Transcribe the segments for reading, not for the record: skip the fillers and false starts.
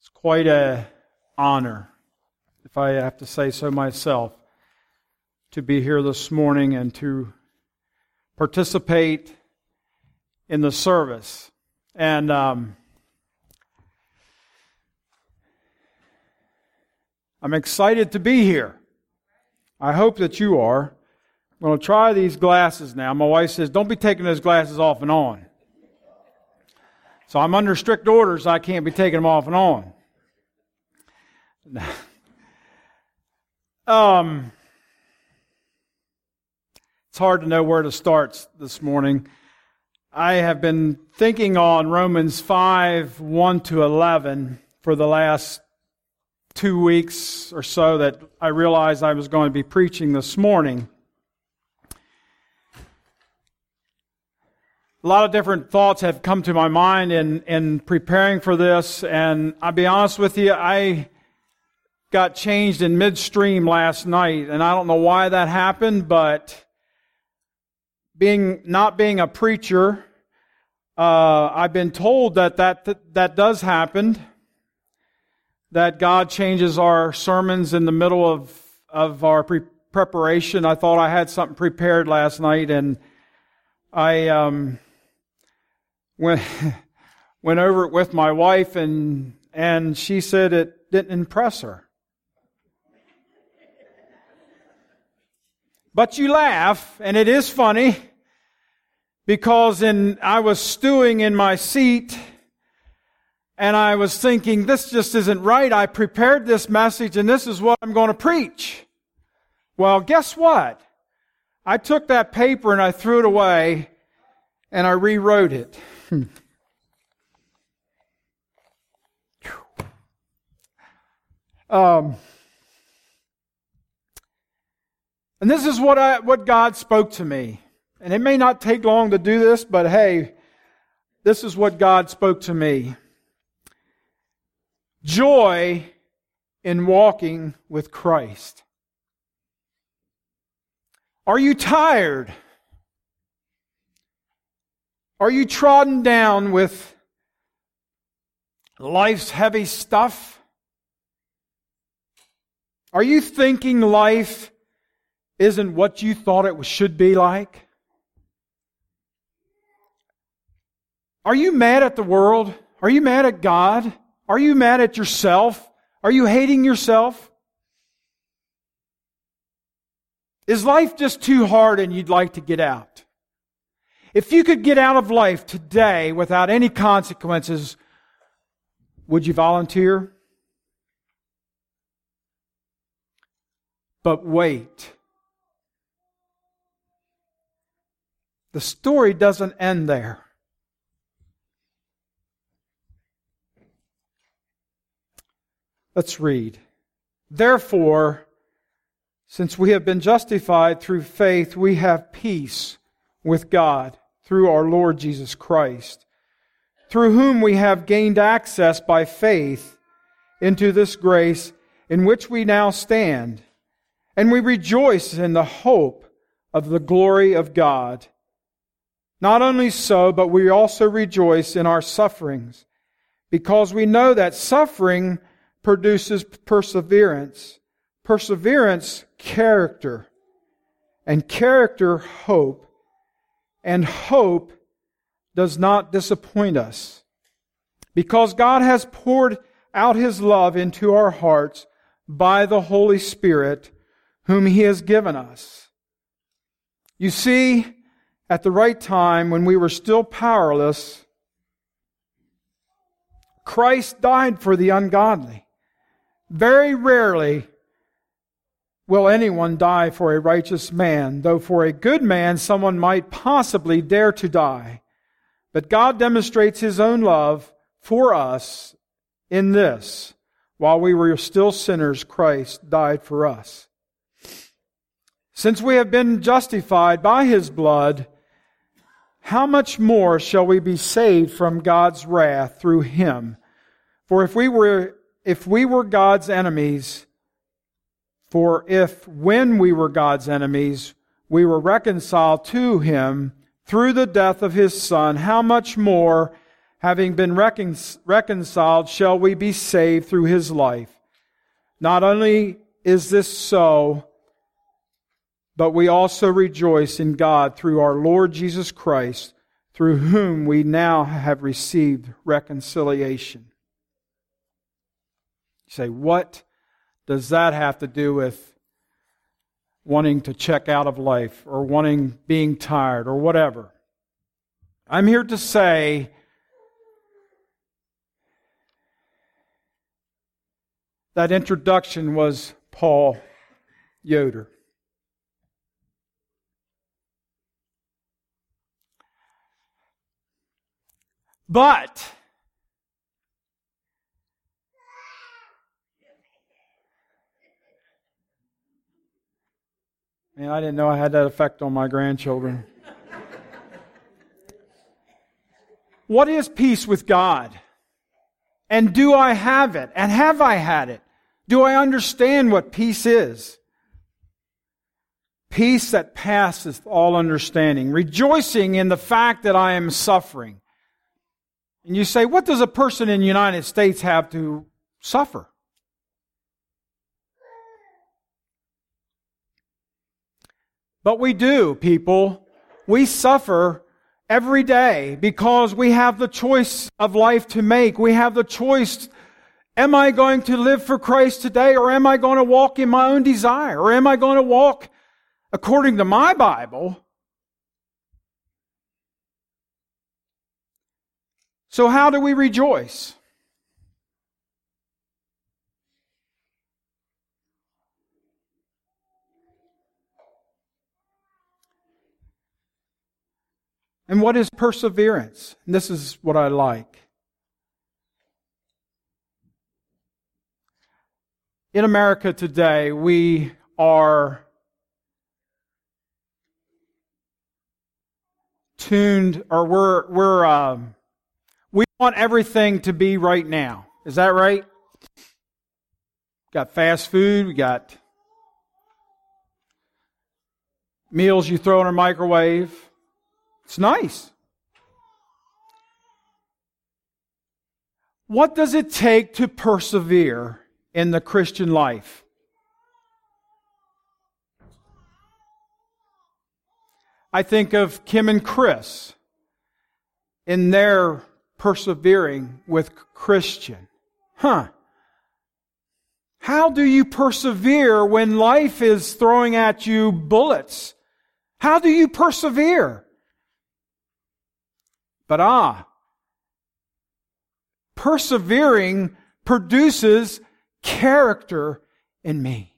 Quite an honor, if I have to say so myself, to be here this morning and to participate in the service. And I'm excited to be here. I hope that you are. I'm going to try these glasses now. My wife says, don't be taking those glasses off and on. So I'm under strict orders. I can't be taking them off and on. It's hard to know where to start this morning. I have been thinking on Romans 5, 1 to 11 for the last 2 weeks or so that I realized I was going to be preaching this morning. A lot of different thoughts have come to my mind in preparing for this, and I'll be honest with you, I got changed in midstream last night, and I don't know why that happened, but not being a preacher, I've been told that does happen, that God changes our sermons in the middle of our preparation. I thought I had something prepared last night, and I went over it with my wife, and she said it didn't impress her. But you laugh, and it is funny, because I was stewing in my seat, and I was thinking, this just isn't right. I prepared this message, and this is what I'm going to preach. Well, guess what? I took that paper and I threw it away, and I rewrote it. And this is what God spoke to me. And it may not take long to do this, but hey, this is what God spoke to me. Joy in walking with Christ. Are you tired? Are you trodden down with life's heavy stuff? Are you thinking life isn't what you thought it should be like? Are you mad at the world? Are you mad at God? Are you mad at yourself? Are you hating yourself? Is life just too hard and you'd like to get out? If you could get out of life today without any consequences, would you volunteer? But wait. The story doesn't end there. Let's read. Therefore, since we have been justified through faith, we have peace with God through our Lord Jesus Christ, through whom we have gained access by faith into this grace in which we now stand, and we rejoice in the hope of the glory of God. Not only so, but we also rejoice in our sufferings, because we know that suffering produces perseverance, perseverance, character, and character, hope, and hope does not disappoint us, because God has poured out His love into our hearts by the Holy Spirit, whom He has given us. You see, at the right time, when we were still powerless, Christ died for the ungodly. Very rarely will anyone die for a righteous man, though for a good man someone might possibly dare to die. But God demonstrates His own love for us in this: while we were still sinners, Christ died for us. Since we have been justified by His blood, how much more shall we be saved from God's wrath through Him? For if we were God's enemies, when we were God's enemies, we were reconciled to Him through the death of His Son, how much more, having been reconciled, shall we be saved through His life. Not only is this so, but we also rejoice in God through our Lord Jesus Christ, through whom we now have received reconciliation. You say, what does that have to do with wanting to check out of life or being tired or whatever? I'm here to say that introduction was Paul Yoder. But man, I didn't know I had that effect on my grandchildren. What is peace with God? And do I have it? And have I had it? Do I understand what peace is? Peace that passeth all understanding, rejoicing in the fact that I am suffering. And you say, what does a person in the United States have to suffer? But we do, people. We suffer every day because we have the choice of life to make. We have the choice, am I going to live for Christ today, or am I going to walk in my own desire? Or am I going to walk according to my Bible? So how do we rejoice? And what is perseverance? And this is what I like. In America today, we are tuned, or we want everything to be right now. Is that right? Got fast food, we got meals you throw in a microwave. It's nice. What does it take to persevere in the Christian life? I think of Kim and Chris in their persevering with Christian. How do you persevere when life is throwing at you bullets? How do you persevere? But persevering produces character in me.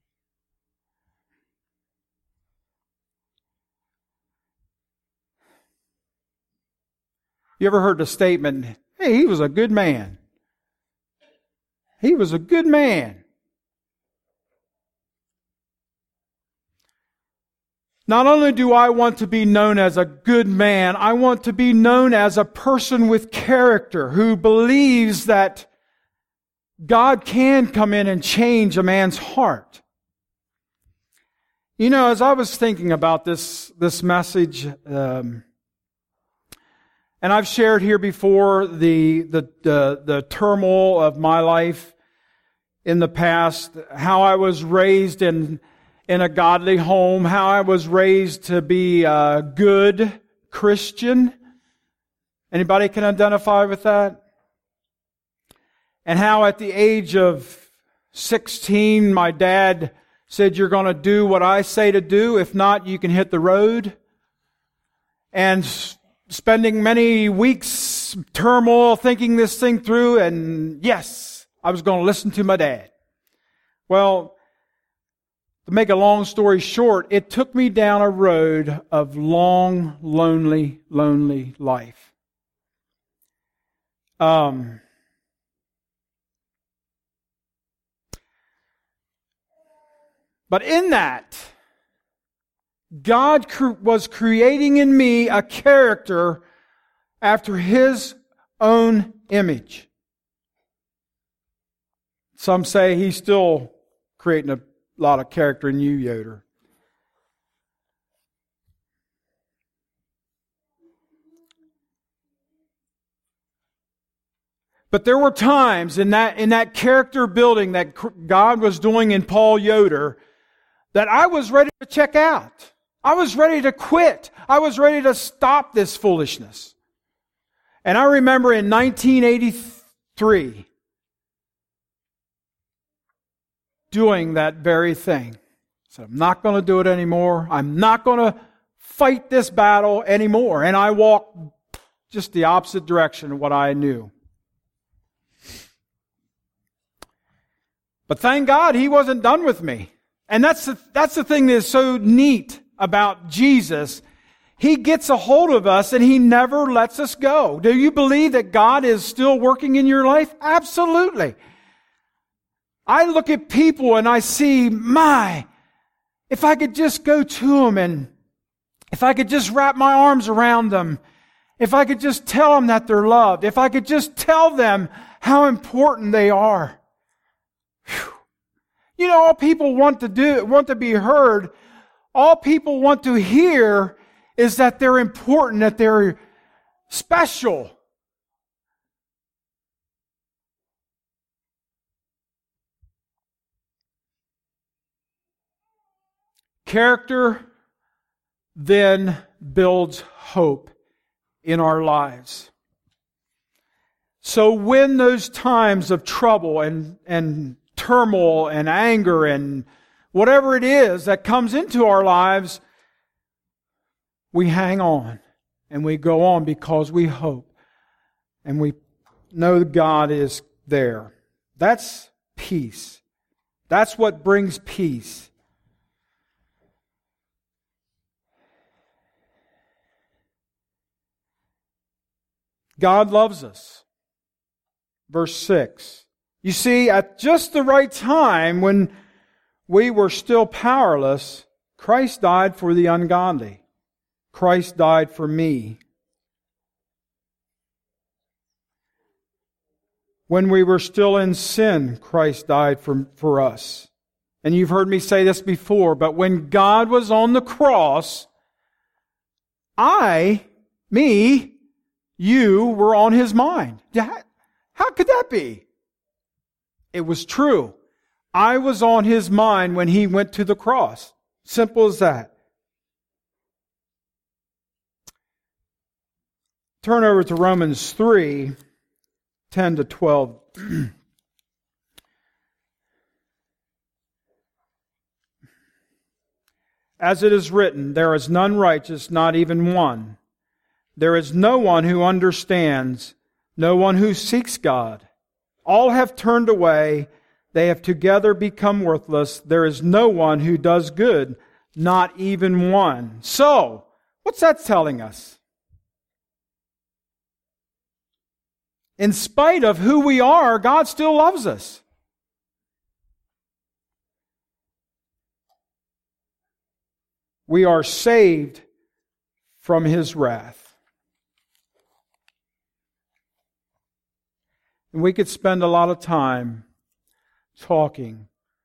You ever heard the statement, hey, he was a good man? He was a good man. Not only do I want to be known as a good man, I want to be known as a person with character who believes that God can come in and change a man's heart. You know, as I was thinking about this message, and I've shared here before the turmoil of my life in the past, how I was raised in a godly home, how I was raised to be a good Christian. Anybody can identify with that? And how at the age of 16, my dad said, you're going to do what I say to do. If not, you can hit the road. And spending many weeks turmoil thinking this thing through, and yes, I was going to listen to my dad. Well, to make a long story short, it took me down a road of long, lonely life. But in that, God was creating in me a character after His own image. Some say He's still creating a lot of character in you, Yoder. But there were times in that character building that God was doing in Paul Yoder that I was ready to check out. I was ready to quit. I was ready to stop this foolishness. And I remember in 1983 doing that very thing. So I'm not going to do it anymore. I'm not going to fight this battle anymore. And I walked just the opposite direction of what I knew. But thank God He wasn't done with me. And that's the thing that is so neat about Jesus. He gets a hold of us and He never lets us go. Do you believe that God is still working in your life? Absolutely. I look at people and I see, if I could just go to them and if I could just wrap my arms around them, if I could just tell them that they're loved, if I could just tell them how important they are. Whew. You know, all people want to be heard. All people want to hear is that they're important, that they're special. Character then builds hope in our lives. So when those times of trouble and turmoil and anger and whatever it is that comes into our lives, we hang on and we go on because we hope and we know that God is there. That's peace. That's what brings peace. God loves us. Verse 6. You see, at just the right time when we were still powerless, Christ died for the ungodly. Christ died for me. When we were still in sin, Christ died for us. And you've heard me say this before, but when God was on the cross, you were on His mind. How could that be? It was true. I was on His mind when He went to the cross. Simple as that. Turn over to Romans 3, 10 to 12. As it is written, there is none righteous, not even one. There is no one who understands, no one who seeks God. All have turned away. They have together become worthless. There is no one who does good, not even one. So, what's that telling us? In spite of who we are, God still loves us. We are saved from His wrath. And we could spend a lot of time talking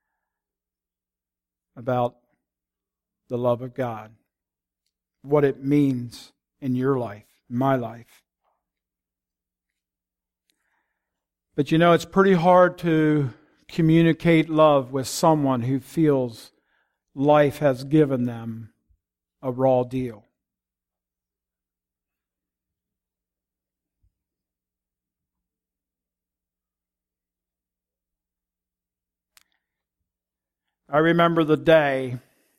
about the love of God, what it means in your life, my life. But you know, it's pretty hard to communicate love with someone who feels life has given them a raw deal. I remember the day,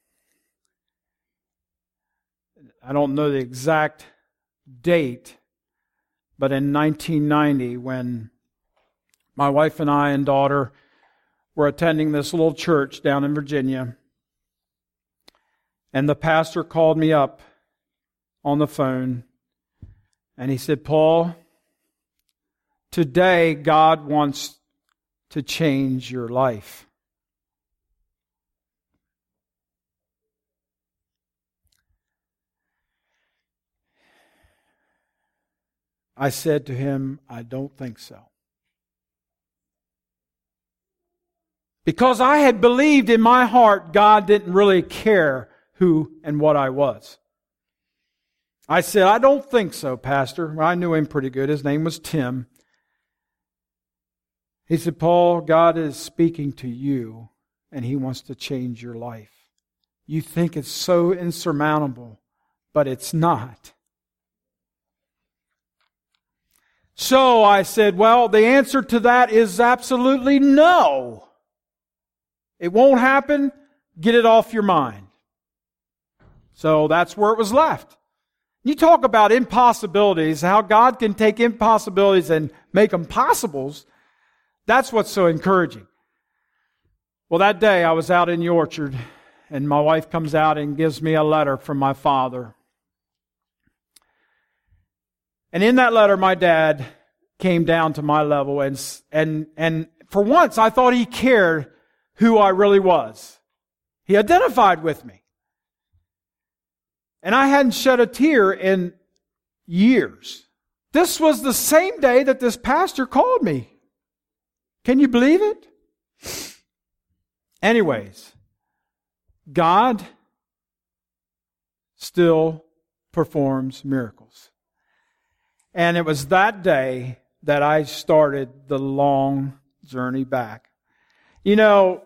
I don't know the exact date, but in 1990 when my wife and I and daughter were attending this little church down in Virginia, and the pastor called me up on the phone and he said, "Paul, today God wants to change your life." I said to him, "I don't think so." Because I had believed in my heart God didn't really care who and what I was. I said, "I don't think so, Pastor." I knew him pretty good. His name was Tim. He said, Paul, God is speaking to you, and He wants to change your life. You think it's so insurmountable, but it's not. So I said, well, the answer to that is absolutely no. It won't happen. Get it off your mind. So that's where it was left. You talk about impossibilities, how God can take impossibilities and make them possibles. That's what's so encouraging. Well, that day I was out in the orchard, and my wife comes out and gives me a letter from my father. And in that letter, my dad came down to my level, and for once I thought he cared who I really was. He identified with me. And I hadn't shed a tear in years. This was the same day that this pastor called me. Can you believe it? Anyways, God still performs miracles. And it was that day that I started the long journey back. You know,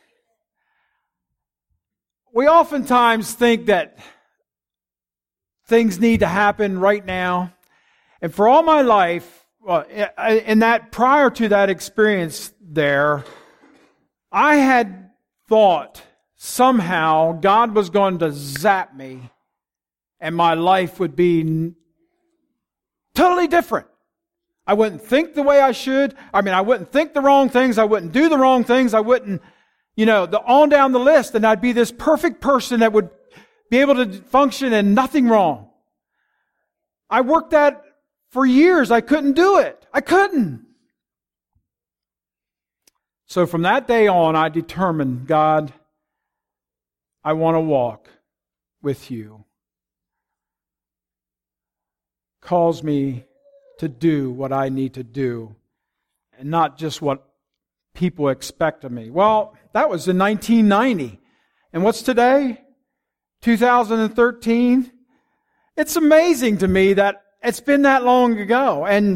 we oftentimes think that things need to happen right now. And for all my life, prior to that experience there, I had thought somehow God was going to zap me and my life would be totally different. I wouldn't think the way I should. I wouldn't think the wrong things. I wouldn't do the wrong things. I wouldn't, on down the list, and I'd be this perfect person that would be able to function and nothing wrong. I worked that for years. I couldn't do it. I couldn't. So from that day on, I determined, God, I want to walk with you. Calls me to do what I need to do and not just what people expect of me. Well, that was in 1990. And what's today? 2013. It's amazing to me that it's been that long ago. And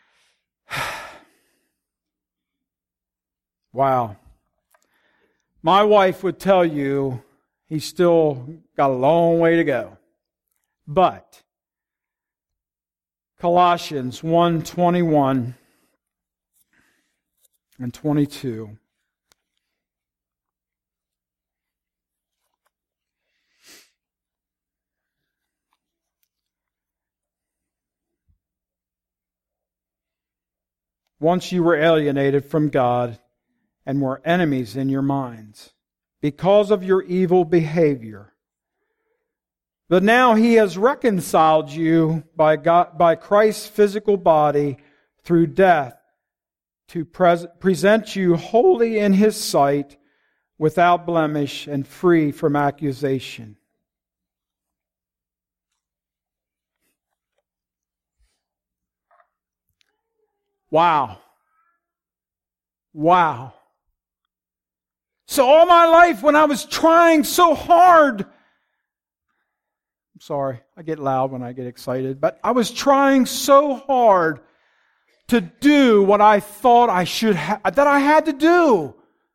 wow. My wife would tell you he's still got a long way to go. But Colossians 1:21 and 22. Once you were alienated from God and were enemies in your minds because of your evil behavior. But now He has reconciled you by Christ's physical body through death to present you holy in His sight, without blemish and free from accusation. Wow. Wow. So all my life when I was trying so hard, I'm sorry, I get loud when I get excited, but I was trying so hard to do what I thought I should that I had to do.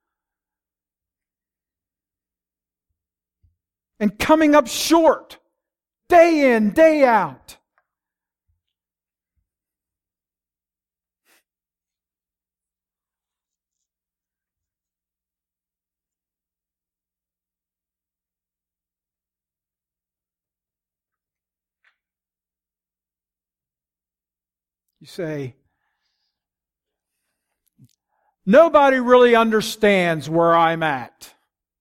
And coming up short, day in, day out. You say, nobody really understands where I'm at.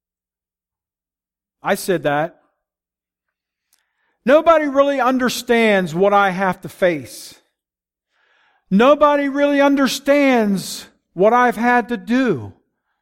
I said that. Nobody really understands what I have to face. Nobody really understands what I've had to do.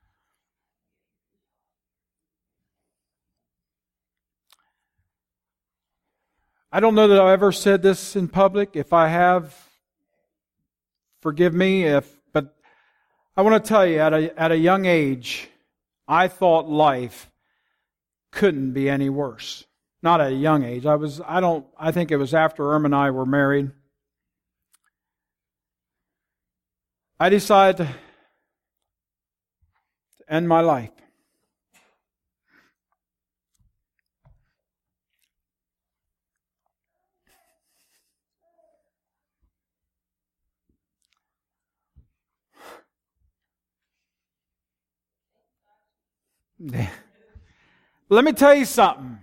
I don't know that I've ever said this in public. If I have, forgive me, but I want to tell you, at a young age, I thought life couldn't be any worse. Not at a young age. I think it was after Irma and I were married. I decided end my life. Let me tell you something.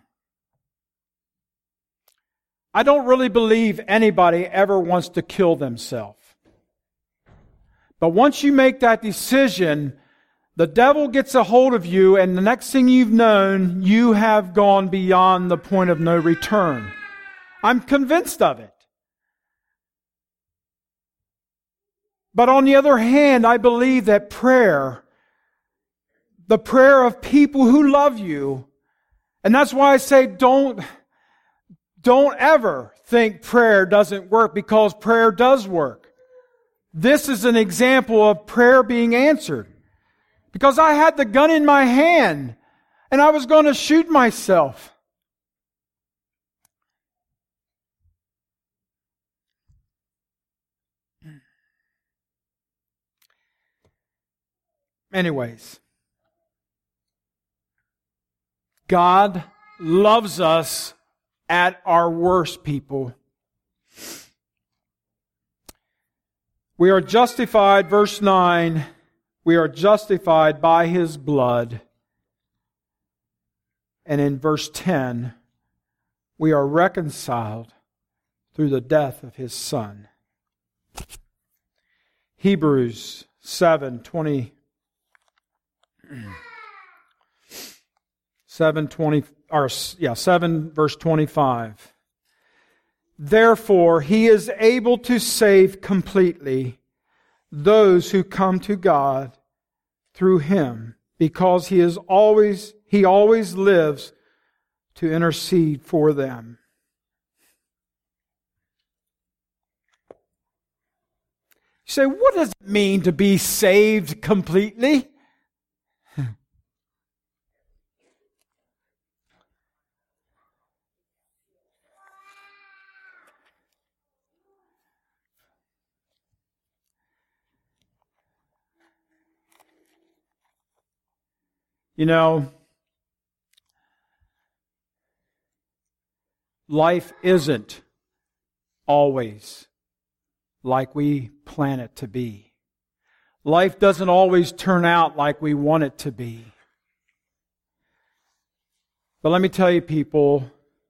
I don't really believe anybody ever wants to kill themselves. But once you make that decision, the devil gets a hold of you, and the next thing you've known, you have gone beyond the point of no return. I'm convinced of it. But on the other hand, I believe that prayer, the prayer of people who love you, and that's why I say don't ever think prayer doesn't work, because prayer does work. This is an example of prayer being answered. Because I had the gun in my hand and I was going to shoot myself. Anyways, God loves us at our worst, people. We are justified, verse 9, we are justified by His blood. And in verse 10, we are reconciled through the death of His Son. Hebrews 7 verse 25. Therefore, He is able to save completely those who come to God through Him, because He always lives to intercede for them. You say, what does it mean to be saved completely? You know, life isn't always like we plan it to be. Life doesn't always turn out like we want it to be. But let me tell you, people,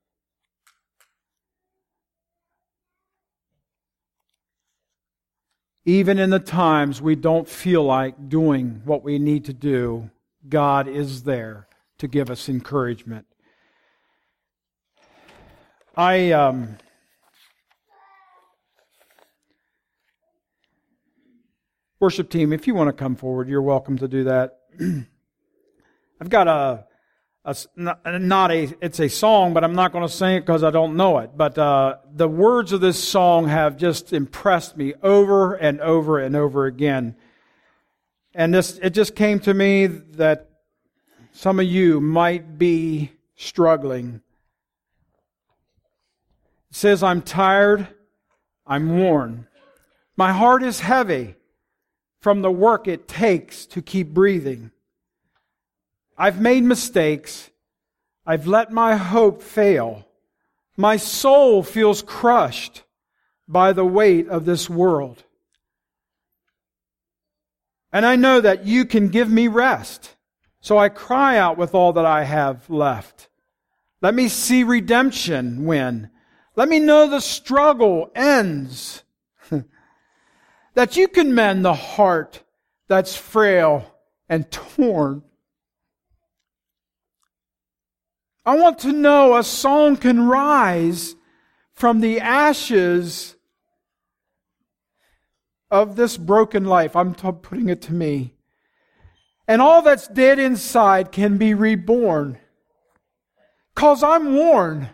even in the times we don't feel like doing what we need to do, God is there to give us encouragement. Worship team, if you want to come forward, you're welcome to do that. I've got it's a song, but I'm not going to sing it because I don't know it. But the words of this song have just impressed me over and over and over again. And it just came to me that some of you might be struggling. It says, I'm tired, I'm worn. My heart is heavy from the work it takes to keep breathing. I've made mistakes. I've let my hope fail. My soul feels crushed by the weight of this world. And I know that you can give me rest. So I cry out with all that I have left. Let me see redemption win. Let me know the struggle ends. That you can mend the heart that's frail and torn. I want to know a song can rise from the ashes of this broken life. I'm putting it to me. And all that's dead inside can be reborn. 'Cause I'm worn.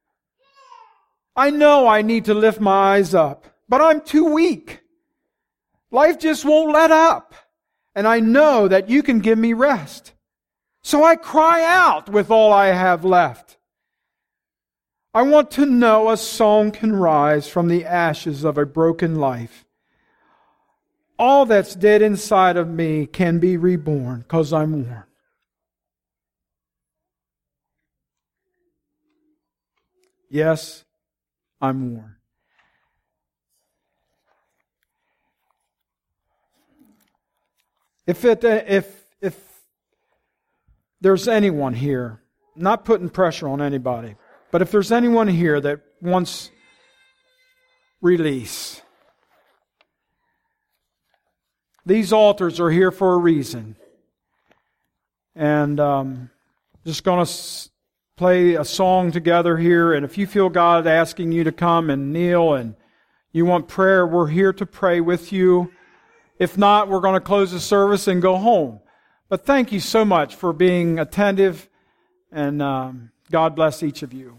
I know I need to lift my eyes up, but I'm too weak. Life just won't let up. And I know that you can give me rest. So I cry out with all I have left. I want to know a song can rise from the ashes of a broken life. all that's dead inside of me can be reborn because I'm worn. Yes, I'm worn. If there's anyone here, not putting pressure on anybody, but if there's anyone here that wants release, these altars are here for a reason. And just going to play a song together here. And if you feel God asking you to come and kneel and you want prayer, we're here to pray with you. If not, we're going to close the service and go home. But thank you so much for being attentive, and God bless each of you.